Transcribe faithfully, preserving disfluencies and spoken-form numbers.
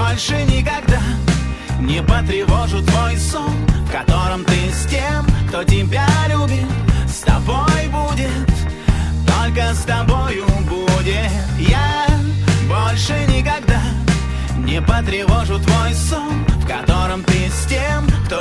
больше никогда не потревожу твой сон, в котором ты с тем, кто тебя любит. С тобой будет, только с тобою будет. Я больше никогда не потревожу твой сон, в котором ты с тем, кто